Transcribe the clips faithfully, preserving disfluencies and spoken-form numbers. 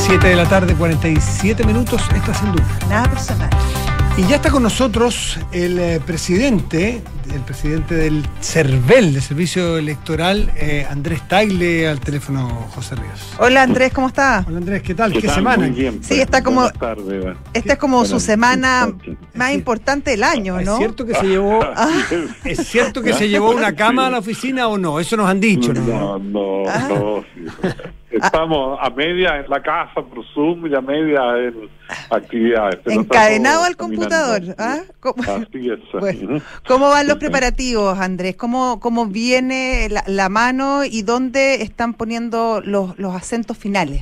siete de la tarde, cuarenta y siete minutos, esta es Sin Duda. Nada personal. Y ya está con nosotros el eh, presidente, el presidente del CERVEL, del Servicio Electoral, eh, Andrés Tagle, al teléfono José Ríos. Hola Andrés, ¿cómo está? Hola Andrés, ¿qué tal? ¿Qué, ¿Qué ¿Qué tal? semana? Muy bien. Sí, está como, Buenas tardes. esta es como Buenas su semana noches. más importante del año, ¿no? ¿Es cierto que se llevó, ¿es cierto que se llevó una cama a la oficina o no? Eso nos han dicho, ¿no? No, no, Ah. no. Sí. Estamos a media en la casa por Zoom y a media en actividades. pero Encadenado está al todo computador. caminando. ¿Ah? ¿Cómo, Así es. bueno, Ujú. ¿cómo van los preparativos, Andrés? ¿Cómo, cómo viene la, la mano y dónde están poniendo los, los acentos finales?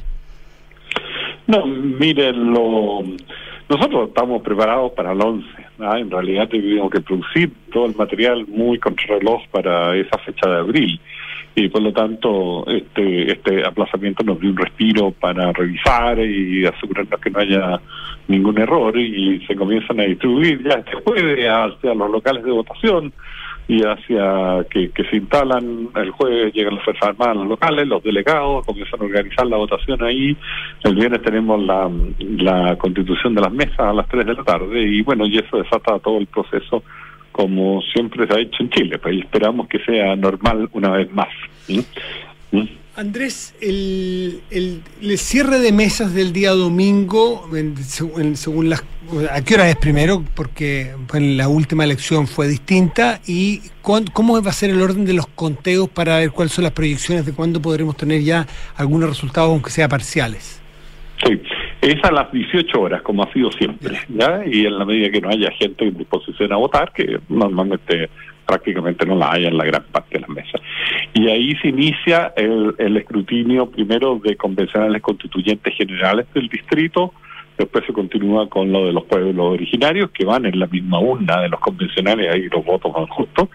No, miren, lo, nosotros estamos preparados para el once. ¿ah? En realidad tuvimos que producir todo el material muy contrarreloj para esa fecha de abril. Y por lo tanto, este este aplazamiento nos dio un respiro para revisar y asegurarnos que no haya ningún error, y se comienzan a distribuir ya este jueves hacia los locales de votación y hacia que, que se instalan. El jueves llegan las Fuerzas Armadas a los locales, los delegados comienzan a organizar la votación ahí. El viernes tenemos la, la constitución de las mesas a las tres de la tarde, y bueno, y eso desata todo el proceso como siempre se ha hecho en Chile, pues, y esperamos que sea normal una vez más. ¿Mm? ¿Mm? Andrés, el, el, el cierre de mesas del día domingo, en, en, según las, ¿a qué hora es primero? Porque bueno, la última elección fue distinta. ¿Y con, cómo va a ser el orden de los conteos para ver cuáles son las proyecciones de cuándo podremos tener ya algunos resultados, aunque sea parciales? Sí, es a las dieciocho horas, como ha sido siempre, ¿ya? Y en la medida que no haya gente en disposición a votar, que normalmente prácticamente no la hay en la gran parte de las mesas. Y ahí se inicia el, el escrutinio primero de convencionales constituyentes generales del distrito, después se continúa con lo de los pueblos originarios, que van en la misma urna de los convencionales, ahí los votos van justos,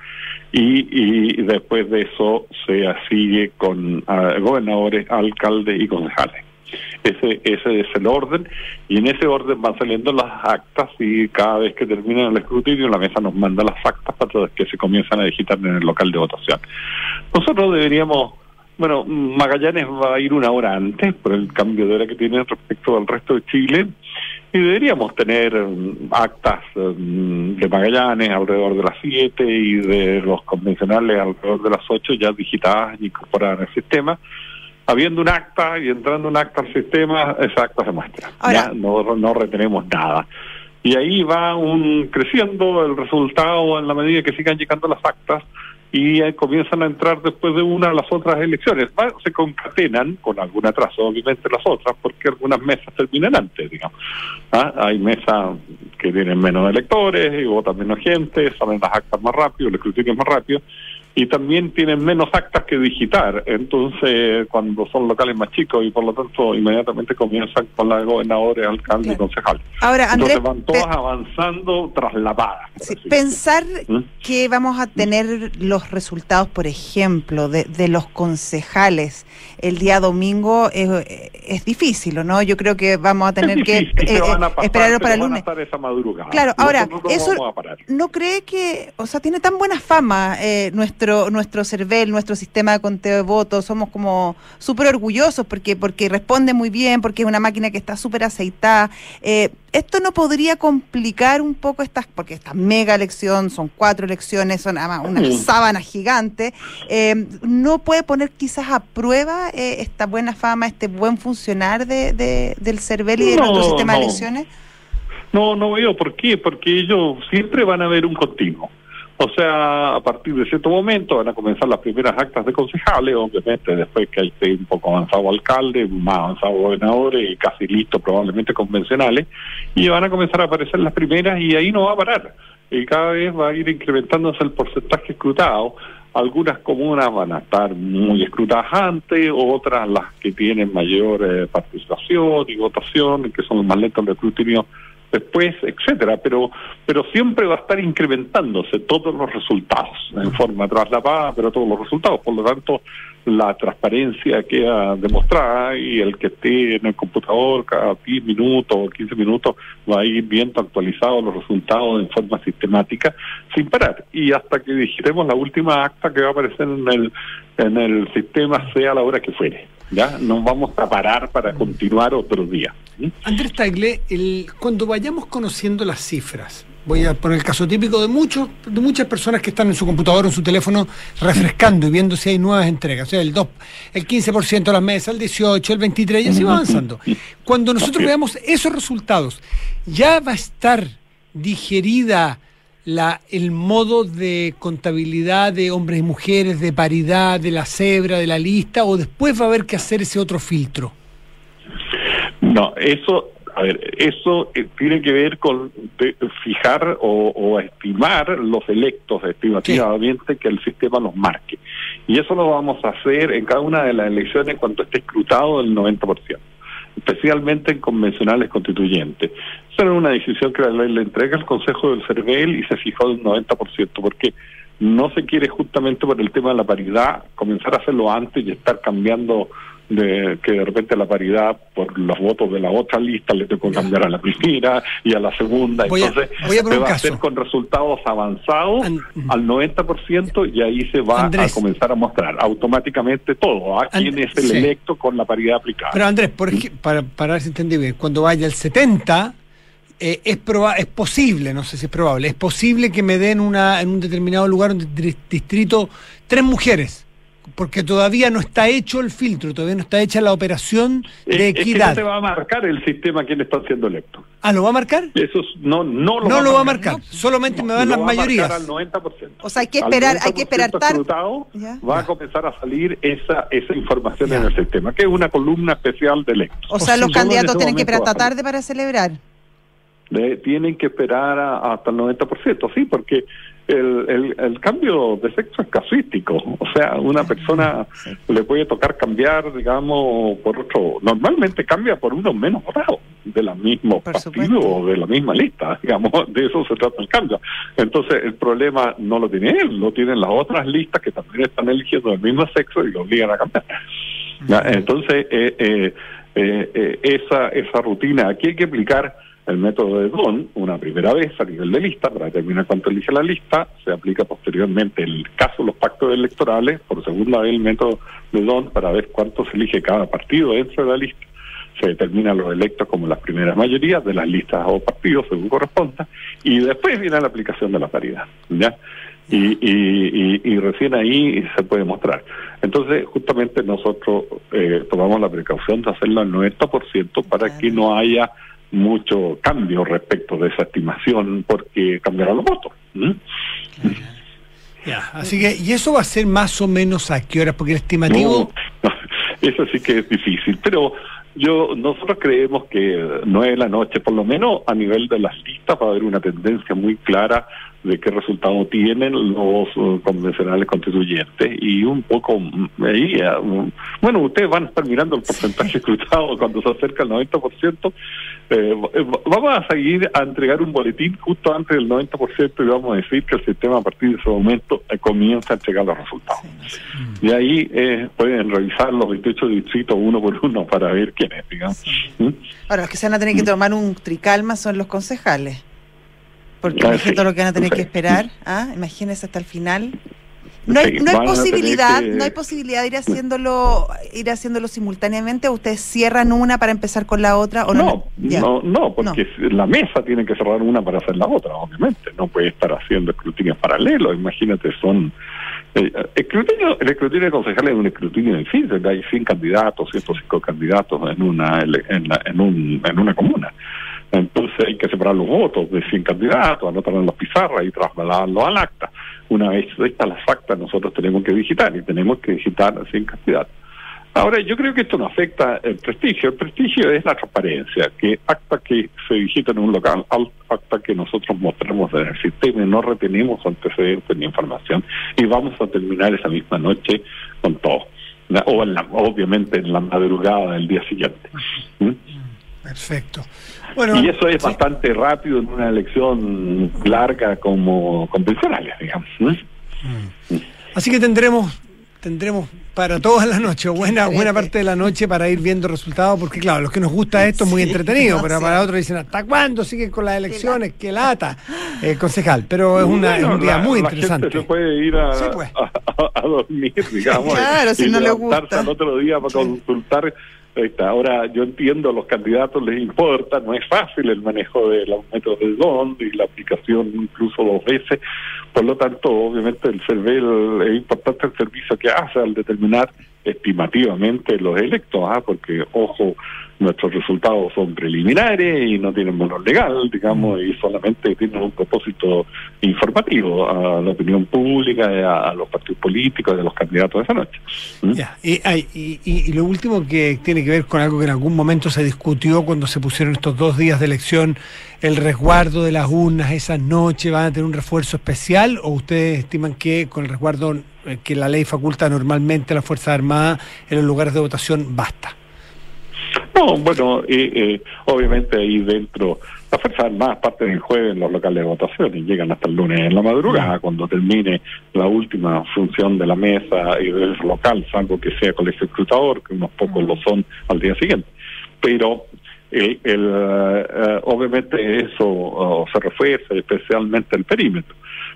y, y después de eso se sigue con uh, gobernadores, alcaldes y concejales. Ese ese es el orden, y en ese orden van saliendo las actas, y cada vez que termina el escrutinio la mesa nos manda las actas para que se comienzan a digitar en el local de votación. Nosotros deberíamos, bueno, Magallanes va a ir una hora antes por el cambio de hora que tiene respecto al resto de Chile, y deberíamos tener um, actas um, de Magallanes alrededor de las siete y de los convencionales alrededor de las ocho ya digitadas y incorporadas en el sistema. Habiendo un acta y entrando un acta al sistema, esa acta se muestra. Ahora, ya no, no retenemos nada. Y ahí va un creciendo el resultado en la medida que sigan llegando las actas, y eh, comienzan a entrar después de una las otras elecciones. Va, se concatenan con algún atraso, obviamente, las otras, porque algunas mesas terminan antes, digamos. ¿Ah? Hay mesas que tienen menos electores y votan menos gente, salen las actas más rápido, el escrutinio es más rápido, y también tienen menos actas que digitar. Entonces, cuando son locales más chicos, y por lo tanto inmediatamente comienzan con la de gobernadores, alcaldes, claro, y concejales. Ahora, Andrés, entonces van todas avanzando traslapadas. Sí, pensar ¿Mm? que vamos a tener los resultados, por ejemplo, de, de los concejales el día domingo es, es difícil, ¿o no? Yo creo que vamos a tener difícil, que eh, pasar, esperarlo para el van lunes. a esa madrugada. Claro, ahora, Nosotros eso no, vamos a parar. ¿No cree que, o sea, tiene tan buena fama eh, nuestro nuestro CERVEL, nuestro sistema de conteo de votos? Somos como súper orgullosos porque porque responde muy bien, porque es una máquina que está súper aceitada. Eh, ¿Esto no podría complicar un poco estas, porque esta mega elección, son cuatro elecciones, son además una Sí. sábana gigante, eh, no puede poner quizás a prueba eh, esta buena fama, este buen funcionar de, de del CERVEL y de No, nuestro sistema no. de elecciones? No, no veo por qué, porque ellos siempre van a ver un continuo. O sea, a partir de cierto momento van a comenzar las primeras actas de concejales, obviamente después que esté un poco avanzado alcalde, más avanzado gobernadores y casi listo probablemente convencionales, y van a comenzar a aparecer las primeras, y ahí no va a parar. Y cada vez va a ir incrementándose el porcentaje escrutado. Algunas comunas van a estar muy escrutadas antes, otras las que tienen mayor eh, participación y votación, que son los más lentos de escrutinio después, etcétera, pero pero siempre va a estar incrementándose todos los resultados en forma traslapada, pero todos los resultados. Por lo tanto, la transparencia queda demostrada, y el que esté en el computador cada diez minutos o quince minutos va a ir viendo actualizados los resultados en forma sistemática sin parar, y hasta que digitemos la última acta que va a aparecer en el en el sistema, sea la hora que fuere. Ya no vamos a parar para continuar otro día. ¿Sí? Andrés Tagle, el, cuando vayamos conociendo las cifras, voy a poner el caso típico de muchos, de muchas personas que están en su computador o en su teléfono refrescando y viendo si hay nuevas entregas, o sea, el dos, el quince por ciento de las mesas, el dieciocho, el veintitrés, y así va avanzando. Cuando nosotros veamos esos resultados, ya va a estar digerida la, el modo de contabilidad de hombres y mujeres, de paridad, de la cebra, de la lista, o después va a haber que hacer ese otro filtro. No, eso... A ver, eso eh, tiene que ver con de, fijar o, o estimar los electos estimativamente, sí, que el sistema nos marque. Y eso lo vamos a hacer en cada una de las elecciones cuando esté escrutado el noventa por ciento, especialmente en convencionales constituyentes. Esa era una decisión que la ley le entrega al Consejo del CERVEL y se fijó del noventa por ciento, porque no se quiere, justamente por el tema de la paridad, comenzar a hacerlo antes y estar cambiando, de que de repente la paridad por los votos de la otra lista le tengo que cambiar a la primera y a la segunda. Voy a, entonces voy a se va a hacer con resultados avanzados And, al noventa por ciento y ahí se va Andrés, a comenzar a mostrar automáticamente todo, a quién es el sí. electo con la paridad aplicada. Pero Andrés, por ejemplo, para, para ver si entendí bien, cuando vaya el setenta, eh, es proba es posible, no sé si es probable, es posible que me den una en un determinado lugar, un distrito, tres mujeres, porque todavía no está hecho el filtro, todavía no está hecha la operación de es, equidad. Es que no te va a marcar el sistema quién está siendo electo. ¿Ah, lo va a marcar? Eso es, no, no lo no va, lo va a marcar, marcar. No, solamente no, me dan las mayorías. Al noventa por ciento. O sea, hay que esperar, hay que esperar tarde. Va a comenzar a salir esa esa información ya. en el sistema, que es una columna especial de electos. O sea, o los candidatos tienen que esperar hasta tarde para celebrar. De, tienen que esperar a, hasta el noventa por ciento, sí, porque el, el, el cambio de sexo es casuístico. O sea, una persona sí. le puede tocar cambiar, digamos, por otro. Normalmente cambia por uno menos votado, de la mismo por partido supuesto. o de la misma lista, digamos, de eso se trata el cambio. Entonces, el problema no lo tiene él, lo tienen las otras listas que también están eligiendo del mismo sexo y lo obligan a cambiar. ¿Ya? Entonces, eh, eh, eh, eh, esa, esa rutina, aquí hay que aplicar el método de Don una primera vez a nivel de lista para determinar cuánto elige la lista. Se aplica posteriormente, en el caso de los pactos electorales, por segunda vez el método de Don para ver cuánto se elige cada partido dentro de la lista. Se determinan los electos como las primeras mayorías de las listas o partidos según corresponda, y después viene la aplicación de la paridad, ¿ya? Y, y, y, y recién ahí se puede mostrar. Entonces, justamente nosotros eh, tomamos la precaución de hacerlo al noventa por ciento para claro. que no haya mucho cambio respecto de esa estimación, porque cambiarán los votos. ¿Mm? Ya, así que, ¿y eso va a ser más o menos a qué horas? Porque el estimativo... No, no, eso sí que es difícil, pero yo nosotros creemos que nueve de la noche, por lo menos a nivel de las listas, va a haber una tendencia muy clara de qué resultado tienen los uh, convencionales constituyentes, y un poco ahí, uh, bueno, ustedes van a estar mirando el porcentaje escrutado cuando se acerca al noventa por ciento. Eh, vamos a seguir a entregar un boletín justo antes del noventa por ciento y vamos a decir que el sistema a partir de ese momento eh, comienza a entregar los resultados. Sí, sí. Y ahí eh, pueden revisar los veintiocho distritos uno por uno para ver quién es, digamos. Sí. ¿Mm? Ahora, los que se van a tener que tomar un tricalma son los concejales, porque ah, sí, todo lo que van a tener sí. que esperar, ¿ah? Imagínense hasta el final. No hay, sí, no hay posibilidad, que... no hay posibilidad de ir haciéndolo, ir haciéndolo simultáneamente, o ustedes cierran una para empezar con la otra, o no. No, no, no, porque no. la mesa tiene que cerrar una para hacer la otra, obviamente. No puede estar haciendo escrutinios paralelos. Imagínate, son eh, escrutinio, el escrutinio de concejales es un escrutinio difícil. Hay cien candidatos, ciento cinco candidatos en una en, la, en un en una comuna. Entonces hay que separar los votos de cien candidatos, anotarlos en las pizarras y trasladarlos al acta. Una vez estas las actas, nosotros tenemos que digitar, y tenemos que digitar a cien candidatos. Ahora, yo creo que esto no afecta el prestigio. El prestigio es la transparencia, que acta que se digita en un local, acta que nosotros mostramos en el sistema y no retenemos antecedentes ni información, y vamos a terminar esa misma noche con todo. O en la, obviamente en la madrugada del día siguiente. ¿Mm? Perfecto. Bueno, y eso es sí. bastante rápido en una elección larga como convencionales, digamos. ¿No? Mm. Así que tendremos tendremos para toda la noche, buena buena parte de la noche para ir viendo resultados, porque claro, los que nos gusta esto es muy sí, entretenido, no, pero sí. para otros dicen, ¿hasta cuándo siguen con las elecciones? ¡Qué lata! Eh, concejal, pero es, una, bueno, es un día la, muy la interesante. Gente se puede ir a, sí, pues. a, a, a dormir, digamos, claro, y, si y no le levantarse gusta. al otro día para Sí. consultar. Ahora, yo entiendo, a los candidatos les importa, no es fácil el manejo de los métodos de D O N y la aplicación incluso dos veces, por lo tanto, obviamente el CERVEL es importante el servicio que hace al determinar estimativamente los electos, ¿ah? Porque, ojo, nuestros resultados son preliminares y no tienen valor legal, digamos, y solamente tienen un propósito informativo a la opinión pública, a, a los partidos políticos, a los candidatos de esa noche. ¿Mm? Ya, y, ay, y, y, y lo último que tiene que ver con algo que en algún momento se discutió cuando se pusieron estos dos días de elección, el resguardo de las urnas esas noches, ¿van a tener un refuerzo especial o ustedes estiman que con el resguardo eh, que la ley faculta normalmente a las Fuerzas Armadas en los lugares de votación basta? No, bueno, eh, eh, obviamente ahí dentro, las Fuerzas Armadas parten el jueves en los locales de votación y llegan hasta el lunes en la madrugada, cuando termine la última función de la mesa y del local, salvo que sea colegio escrutador, que unos pocos lo son al día siguiente. Pero el, el, uh, obviamente eso uh, se refuerza, especialmente el perímetro.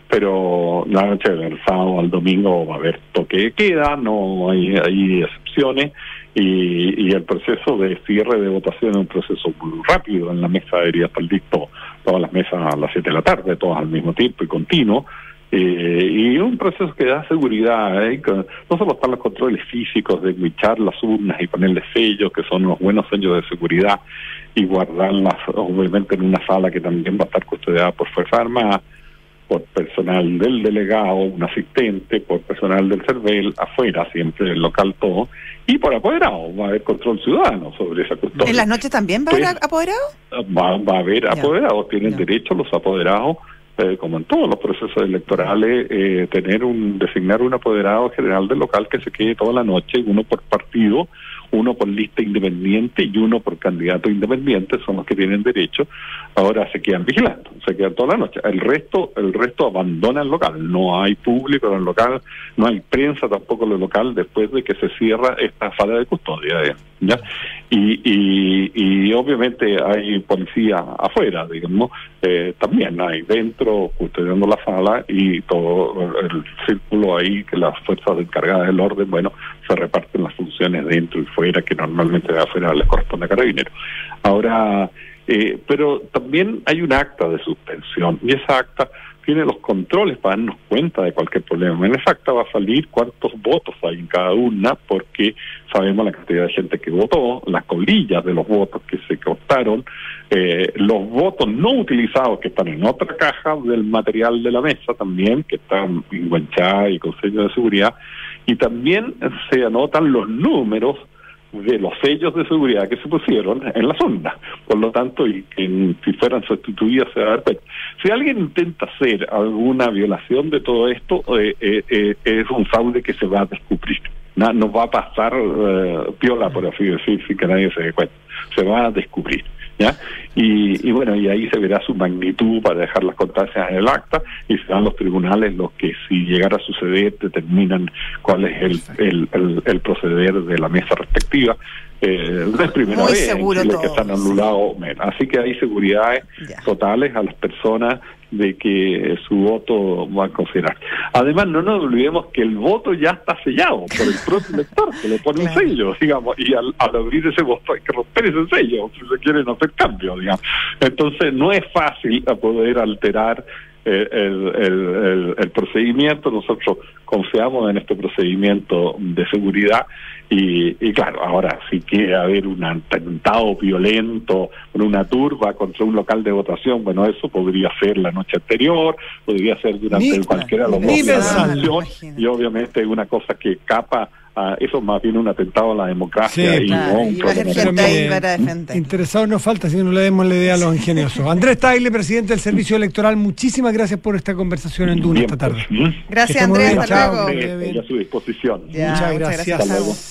Pero la noche del sábado al domingo va a haber toque de queda, no hay, hay excepciones. Y, y el proceso de cierre de votación es un proceso muy rápido. En la mesa debería estar listo todas las mesas a las siete de la tarde, todas al mismo tiempo y continuo. Eh, y un proceso que da seguridad, ¿eh? Que no solo están los controles físicos de enguichar las urnas y ponerle sellos, que son unos buenos sellos de seguridad, y guardarlas obviamente en una sala que también va a estar custodiada por Fuerzas Armadas, por personal del delegado, un asistente, por personal del CERVEL, afuera, siempre el local todo, y por apoderados, va a haber control ciudadano sobre esa cuestión. ¿En las noches también va a haber Pues, apoderados? Va, va a haber Ya. apoderados, tienen Ya. derecho los apoderados, eh, como en todos los procesos electorales, eh, tener un, designar un apoderado general del local que se quede toda la noche, uno por partido, uno por lista independiente y uno por candidato independiente, son los que tienen derecho. Ahora se quedan vigilando, se quedan toda la noche. El resto, el resto abandona el local, no hay público en el local, no hay prensa tampoco en el local después de que se cierra esta sala de custodia, ¿ya? Y, y, y obviamente hay policía afuera, digamos, eh, también hay dentro custodiando la sala y todo el círculo ahí que las fuerzas encargadas del orden, bueno, se reparten las funciones dentro y fuera, que normalmente de afuera les corresponde a Carabineros. Ahora, eh, pero también hay un acta de suspensión y esa acta tiene los controles para darnos cuenta de cualquier problema. En esa acta va a salir cuántos votos hay en cada urna, porque sabemos la cantidad de gente que votó, las colillas de los votos que se cortaron, eh, los votos no utilizados que están en otra caja del material de la mesa también, que están enganchadas y con sellos de seguridad, y también se anotan los números de los sellos de seguridad que se pusieron en las urnas. Por lo tanto, y que si fueran sustituidas se va a dar cuenta. Si alguien intenta hacer alguna violación de todo esto, eh, eh, eh, es un fraude que se va a descubrir. No, no va a pasar eh, piola, por así decir, sin que nadie se dé cuenta. Se va a descubrir, ¿ya? Y, y bueno, y ahí se verá su magnitud para dejar las constancias en el acta, y serán los tribunales los que, si llegara a suceder, determinan cuál es el, el, el, el proceder de la mesa respectiva. Eh, no es primera Muy vez en seguro Chile todo, que están anulados, sí. Así que hay seguridades Ya. totales a las personas de que su voto va a considerar. Además, no nos olvidemos que el voto ya está sellado por el propio elector, que le pone Claro. un sello, digamos, y al, al abrir ese voto hay que romper ese sello si se quieren hacer cambios, digamos. Entonces, no es fácil a poder alterar eh, el, el, el, el procedimiento. Nosotros confiamos en este procedimiento de seguridad. Y, y claro, ahora si quiere haber un atentado violento, una turba contra un local de votación, bueno, eso podría ser la noche anterior, podría ser durante Ni- cualquiera de los ni dos días de la pensarlo. elección, y obviamente es una cosa que capa, a, eso es más bien un atentado a la democracia. Sí, y claro, no un y va a haber problema. gente ahí Pero, para defender. Interesados no falta, si no le demos la idea a los ingeniosos. Andrés Tagle, presidente del Servicio Electoral, muchísimas gracias por esta conversación en Duna Bien, esta tarde. pues, ¿Mm? Gracias, Que esté muy Andrés, bien, hasta chao. luego. Bien, Estoy bien. a su disposición. Ya, Muchas muchas gracias. gracias. Hasta luego.